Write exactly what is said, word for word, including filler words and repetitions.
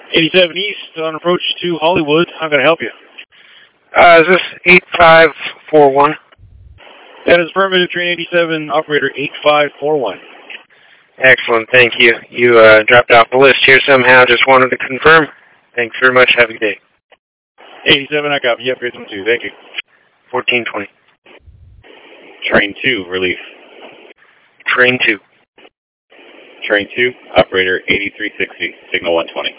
eighty-seven East on approach to Hollywood. How can I help you? Uh, is this eight five four one? That is affirmative, train eighty-seven, operator eight five four one. Excellent, thank you. You uh, dropped off the list here somehow. Just wanted to confirm. Thanks very much. Have a good day. eighty-seven, I copy. Yep, here's one two. Thank you. fourteen twenty. Train two, relief. Train two. Train two, operator eighty-three sixty, signal one twenty.